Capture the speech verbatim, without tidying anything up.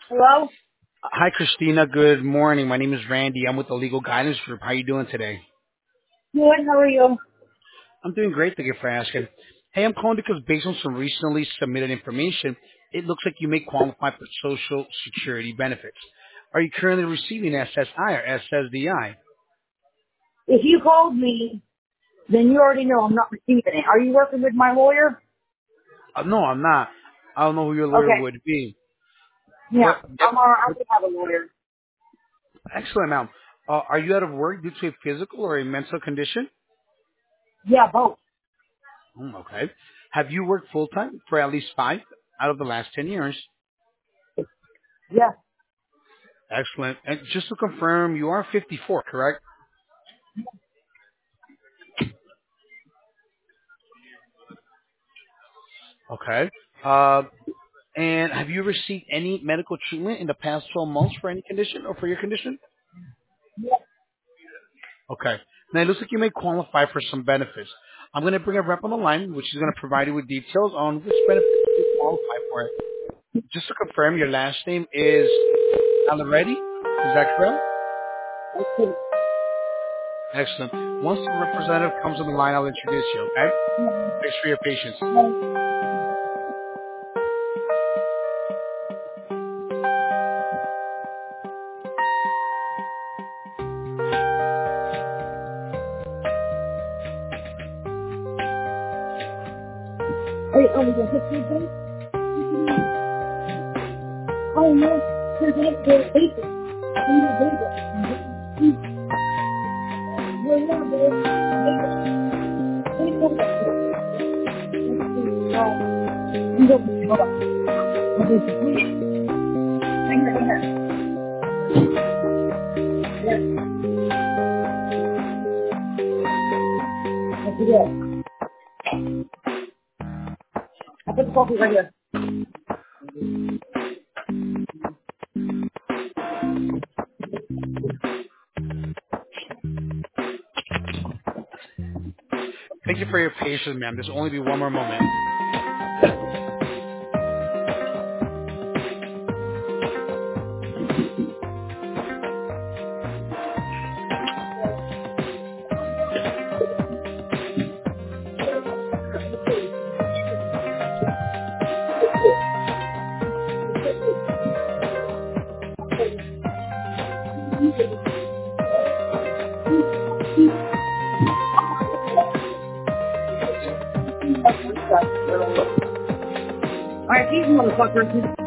Hello? Hi, Christina. Good morning. My name is Randy. I'm with the Legal Guidance Group. How are you doing today? Good, how are you? I'm doing great. Thank you for asking. Hey, I'm calling because based on some recently submitted information, it looks like you may qualify for Social Security benefits. Are you currently receiving S S I or S S D I? If you called me, then you already know I'm not receiving it. Are you working with my lawyer? Uh, no, I'm not. I don't know who your lawyer Okay. would be. Yeah, But, I'm all, I but do have a lawyer. excellent, ma'am. Uh, are you out of work due to a physical or a mental condition? Yeah, both. Hmm, okay. Have you worked full-time for at least five out of the last ten years? Yeah. Excellent. And just to confirm, you are fifty-four, correct? Okay. Uh, and have you received any medical treatment in the past twelve months for any condition or for your condition? Okay. Now it looks like you may qualify for some benefits. I'm going to bring a rep on the line, which is going to provide you with details on which benefits you qualify for. Just to confirm, your last name is Alaretti. Is that correct? Okay. Excellent. Once the representative comes on the line, I'll introduce you, okay? Thanks for your patience. Hey, um, the history thing? Oh, no. There's like the paper. In the paper. Yeah, yeah, but it's paper. Let me tell you that too. Let's see. Uh, I'm going to hold on. Okay, so please. Hang here, hang here. Yes. Let's do it. I put the coffee right here. Thank you for your patience, ma'am. There's only be one more moment. All right, these motherfuckers.